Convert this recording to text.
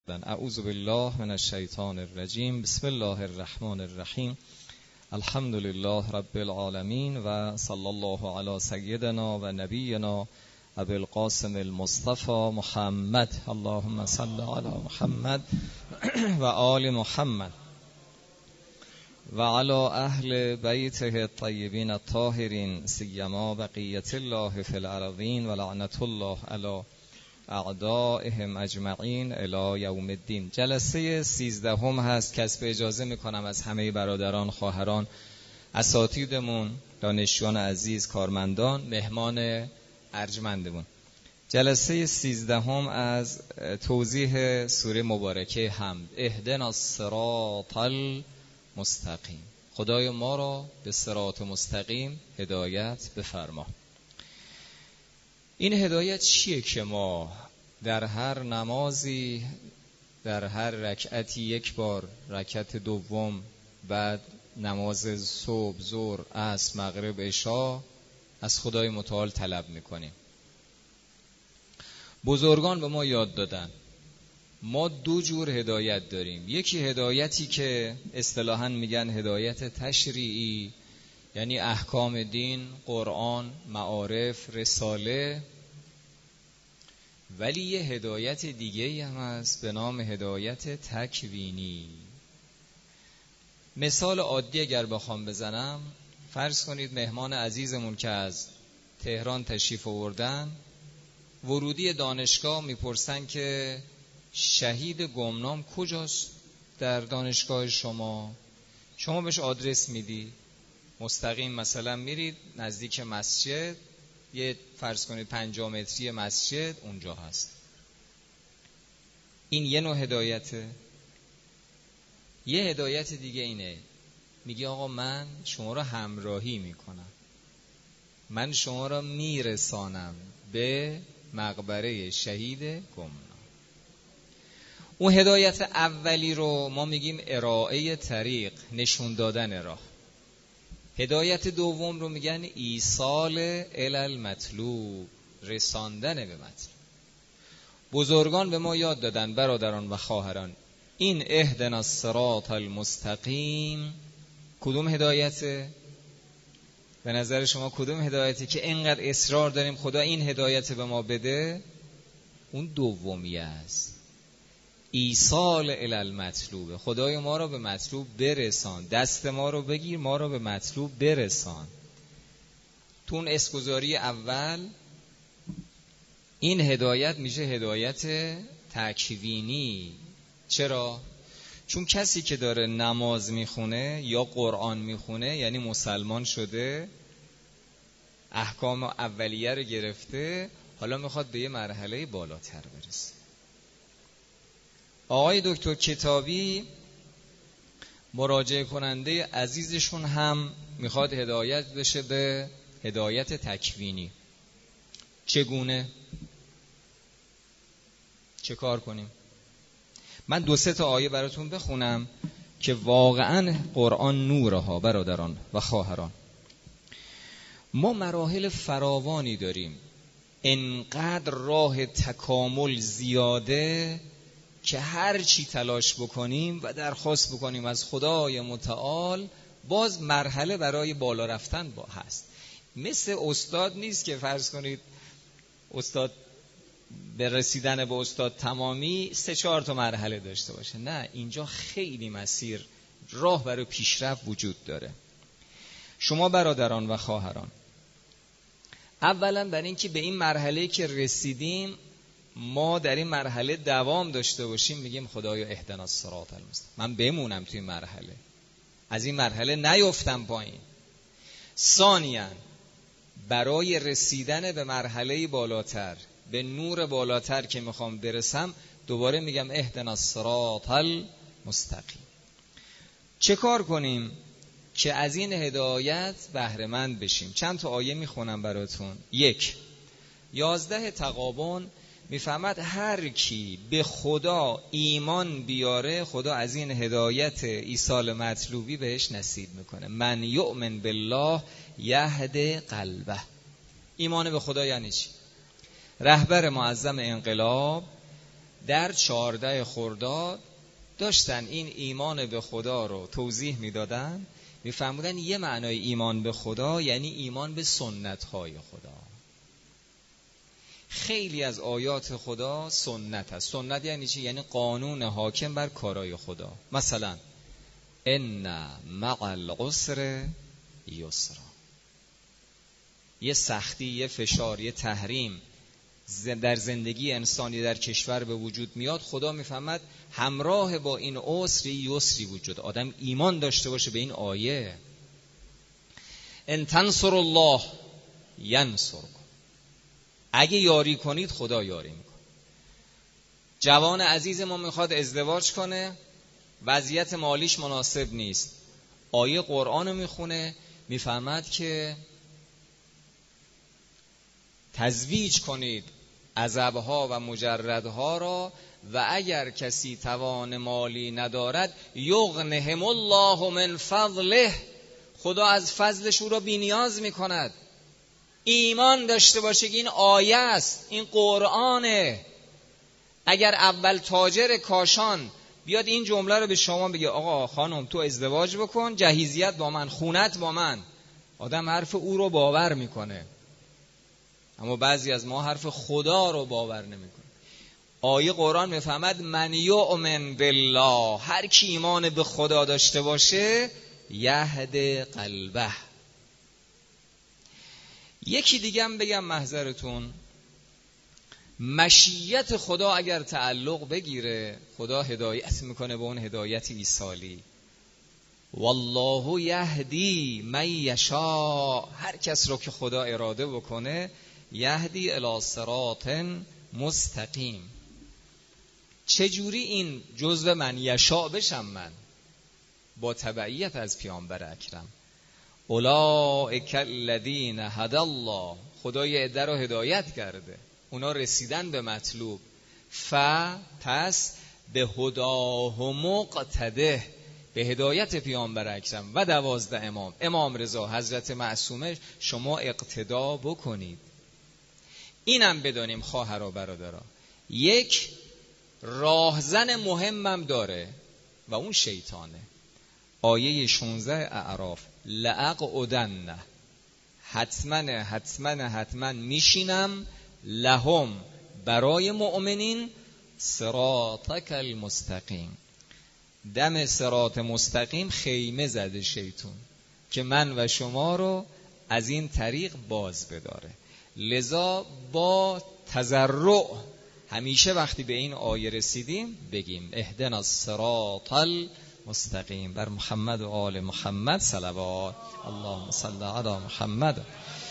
اعوذ بالله من الشیطان الرجیم. بسم الله الرحمن الرحیم. الحمد لله رب العالمین و صلی الله علی سیدنا و نبینا ابی القاسم المصطفى محمد. اللهم صل علی محمد و آل محمد و علی اهل بیته الطیبین الطاهرین سیما بقیت الله فی الارضین و لعنت الله علی اعدائهم اجمعین الی یوم الدین. جلسه 13 هست که به اجازه میکنم از همه برادران، خواهران، اساتیدمون، دانشجویان عزیز، کارمندان، مهمان ارجمندمون. جلسه 13 از توضیح سوره مبارکه حمد. اهدنا الصراط المستقیم. خدای ما را به صراط مستقیم هدایت بفرما. این هدایت چیه که ما در هر نمازی، در هر رکعتی یک بار، رکعت دوم، بعد نماز صبح، ظهر، عصر، مغرب، عشا از خدای متعال طلب میکنیم؟ بزرگان به ما یاد دادن ما دو جور هدایت داریم. یکی هدایتی که اصطلاحاً میگن هدایت تشریعی، یعنی احکام دین، قرآن، معارف، رساله. ولی یه هدایت دیگه هم هست به نام هدایت تکوینی. مثال عادی اگر بخوام بزنم، فرض کنید مهمان عزیزمون که از تهران تشریف آوردن، ورودی دانشگاه میپرسن که شهید گمنام کجاست در دانشگاه شما بهش آدرس میدی، مستقیم مثلا میرید نزدیک مسجد، یه فرض کنید 50 متری مسجد اونجا هست. این یه نوع هدایته. یه هدایت دیگه اینه، میگی آقا من شما را همراهی میکنم، من شما را میرسانم به مقبره شهید گمنام. اون هدایت اولی رو ما میگیم ارائه طریق، نشون دادن راه. هدایت دوم رو میگن ایصال الی المطلوب، رساندن به مطلوب. بزرگان به ما یاد دادن برادران و خواهران، این اهدنا الصراط المستقیم کدوم هدایته؟ به نظر شما کدوم هدایتی که اینقدر اصرار داریم خدا این هدایت به ما بده؟ اون دومی است، ایصال الی المطلوب. خدای ما را به مطلوب برسان، دست ما رو بگیر، ما را به مطلوب برسان. تو اون اسگذاری اول این هدایت میشه هدایت تکوینی. چرا؟ چون کسی که داره نماز میخونه یا قرآن میخونه یعنی مسلمان شده، احکام اولیه رو گرفته، حالا میخواد به یه مرحله بالاتر برسه. آقای دکتر کتابی مراجعه کننده عزیزشون هم میخواد هدایت بشه به هدایت تکوینی. چگونه؟ چه کار کنیم؟ من 2-3 تا آیه براتون بخونم که واقعا قرآن نورها. برادران و خواهران، ما مراحل فراوانی داریم، انقدر راه تکامل زیاده که هر چی تلاش بکنیم و درخواست بکنیم از خدای متعال، باز مرحله برای بالا رفتن هست. مثل استاد نیست که فرض کنید استاد به رسیدن به استاد تمامی 3-4 تا مرحله داشته باشه. نه، اینجا خیلی مسیر، راه برای پیشرفت وجود داره. شما برادران و خواهران، اولا برای اینکه به این مرحله که رسیدیم ما در این مرحله دوام داشته باشیم، میگیم خدایا اهدنا الصراط المستقیم، من بمونم توی مرحله، از این مرحله نیفتم پایین. ثانیاً برای رسیدن به مرحله بالاتر، به نور بالاتر که میخوام برسم، دوباره میگم اهدنا الصراط المستقیم. چه کار کنیم که از این هدایت بهره مند بشیم؟ چند تا آیه میخونم براتون. 11 تغابن میفهمد هر کی به خدا ایمان بیاره، خدا از این هدایت ایصال مطلوبی بهش نصیب میکنه. من یؤمن بالله یهد قلبه. ایمان به خدا یعنی چی؟ رهبر معظم انقلاب در 14 خرداد داشتن این ایمان به خدا رو توضیح میدادن، میفهمودن یه معنای ایمان به خدا یعنی ایمان به سنت‌های خدا. خیلی از آیات خدا سنت هست. سنت یعنی چی؟ یعنی قانون حاکم بر کارهای خدا. مثلا ان مع العسر یسرا، یه سختی، یه فشار، یه تحریم در زندگی انسانی در کشور به وجود میاد، خدا میفهمد همراه با این عسر یسری وجود. آدم ایمان داشته باشه به این آیه، ان تنصر الله ینصرکم، اگه یاری کنید خدا یاری میکنه. جوان عزیز ما میخواد ازدواج کنه، وضعیت مالیش مناسب نیست، آیه قرآن رو میخونه، میفهمد که تزویج کنید عزبها و مجردها را و اگر کسی توان مالی ندارد یغنهم الله من فضله، خدا از فضلش او را بی نیاز میکند. ایمان داشته باشه که این آیه است، این قرآنه. اگر اول تاجر کاشان بیاد این جمله رو به شما بگه آقا خانم تو ازدواج بکن، جهیزیت با من، خونت با من، آدم حرف او رو باور میکنه. اما بعضی از ما حرف خدا رو باور نمیکنه. آیه قرآن میفهمد من یؤمن بالله، هر کی ایمان به خدا داشته باشه یهد قلبه. یکی دیگه هم بگم محضرتون، مشیت خدا اگر تعلق بگیره، خدا هدایت میکنه به اون هدایت ایصالی. والله یهدی من یشاء، هر کس رو که خدا اراده بکنه یهدی الی صراط مستقیم. چجوری این جزو من یشاء بشم؟ من با تبعیت از پیامبر اکرم. اولئک الذین هدی الله، خدا یه عده رو هدایت کرده، اونا رسیدن به مطلوب. پس به هداه مقتده، به هدایت پیامبر اکرم و 12 امام رضا حضرت معصومه شما اقتدا بکنید. اینم بدانیم خواهر و برادران، یک راهزن مهمم داره و اون شیطانه. آیه 16 اعراف، لأقعدن، حتما میشینم، لهم، برای مؤمنین، صراطک المستقیم، دم صراط مستقیم خیمه زده شیطان که من و شما رو از این طریق باز بداره. لذا با تضرع همیشه وقتی به این آیه رسیدیم بگیم اهدنا الصراط المستقیم. بر محمد و آل محمد صلوات. اللهم صل علی محمد.